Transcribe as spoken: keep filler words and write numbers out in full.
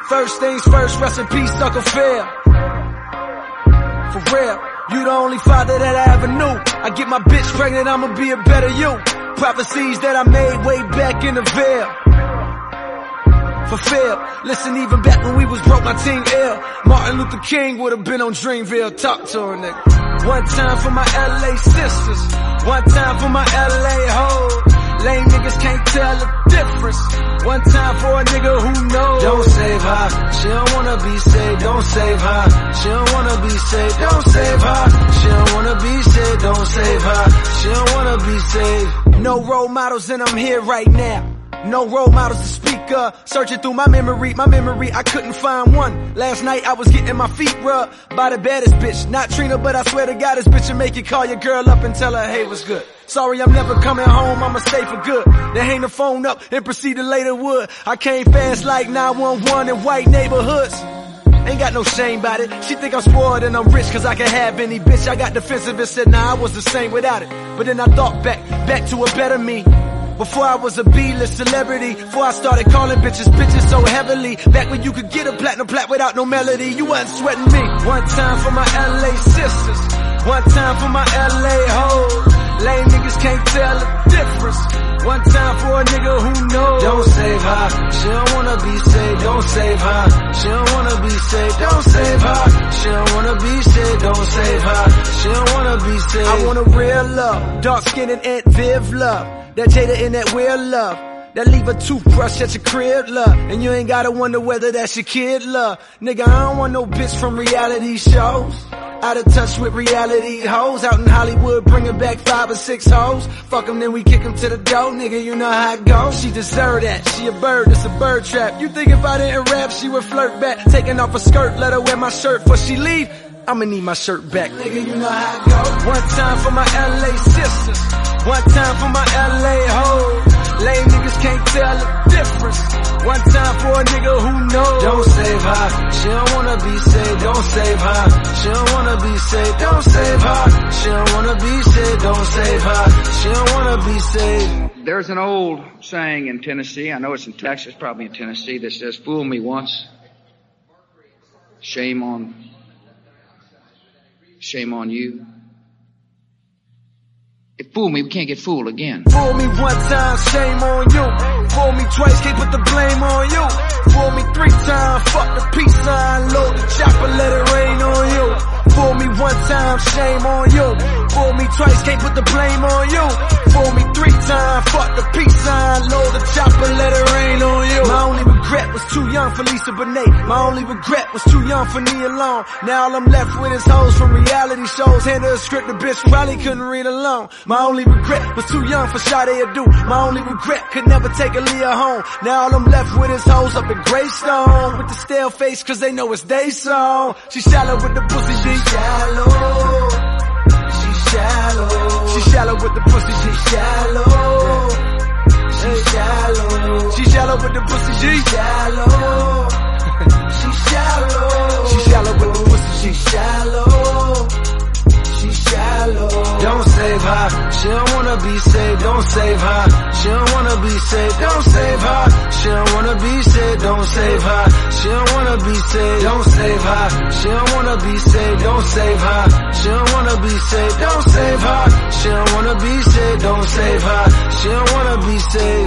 First things first, rest in peace, Uncle Phil. For real, you the only father that I ever knew. I get my bitch pregnant, I'ma be a better you. Prophecies that I made way back in the veil. Fulfilled. Listen, even back when we was broke, my team ill. Martin Luther King would've been on Dreamville. Talk to her, nigga. One time for my L A sisters. One time for my L A hoes. Lame niggas can't tell the difference. One time for a nigga who knows. Don't save her, she don't wanna be saved. Don't save her, she don't wanna be saved. Don't save her, she don't wanna be saved. Don't save her, she don't wanna be saved. No role models and I'm here right now. No role models to speak of. Searching through my memory, my memory, I couldn't find one. Last night I was getting my feet rubbed by the baddest bitch. Not Trina, but I swear to God this bitch will make you call your girl up and tell her, hey, what's good? Sorry, I'm never coming home, I'ma stay for good. Then hang the phone up and proceed to lay the wood. I came fast like nine one one in white neighborhoods. Ain't got no shame about it. She think I'm spoiled and I'm rich cause I can have any bitch. I got defensive and said, nah, I was the same without it. But then I thought back, back to a better me. Before I was a B-list celebrity, before I started calling bitches bitches so heavily. Back when you could get a platinum plat without no melody, you wasn't sweating me. One time for my L A sisters, one time for my L A hoes. Lame niggas can't tell the difference. One time for a nigga who knows. Don't save her, she don't wanna be saved. Don't save her, she don't wanna be saved. Don't save her, she don't wanna be saved. Don't save her, she don't wanna be saved. I want a real love, dark skin and Aunt Viv love. That Jada in that weird love. That leave a toothbrush at your crib, love. And you ain't gotta wonder whether that's your kid, love. Nigga, I don't want no bitch from reality shows. Out of touch with reality hoes. Out in Hollywood bringing back five or six hoes. Fuck them, then we kick them to the door. Nigga, you know how it goes. She deserve that. She a bird, it's a bird trap. You think if I didn't rap, she would flirt back. Taking off her skirt, let her wear my shirt before she leave. I'ma need my shirt back. Nigga, you know how it goes. One time for my L A sisters. One time for my L A hoes. Lame niggas can't tell the difference. One time for a nigga who knows. Don't save her, she don't wanna be saved. Don't save her, she don't wanna be saved. Don't save her, she don't wanna be saved. Don't save her, she don't wanna be saved. There's an old saying in Tennessee, I know it's in Texas, probably in Tennessee, that says, fool me once, shame on, shame on you. If fool me, we can't get fooled again. Fool me one time, shame on you. Fool me twice, can't put the blame on you. Fool me three times, fuck the peace sign, load the chopper, let it rain on you. Fool me one time, shame on you. Fool me twice, can't put the blame on you. Fool me three times, fuck the peace sign, load the chopper, let it rain on you. My only regret was too young for Lisa Bonet. My only regret was too young for Nia Long. Now all I'm left with is hoes from reality shows. Hand her a script, the bitch probably couldn't read alone. My only regret was too young for Sade Adu. My only regret could never take Aaliyah home. Now all I'm left with is hoes up in Greystone with the stale face cause they know it's they song. She shallow with the pussy, she shallow. She shallow. She shallow with the pussy, she shallow. She shallow. She shallow with the pussy, she shallow. She shallow. She shallow with the pussy, she shallow. She shallow. Don't save her, she don't wanna be saved. Don't save her, she don't wanna be saved. Don't save her, she don't wanna be saved. Don't save her, she don't wanna be saved. Don't save her, she don't wanna be saved. Don't save her, she don't wanna be saved. Don't save her, she don't wanna be saved. Don't save her, she don't wanna be saved.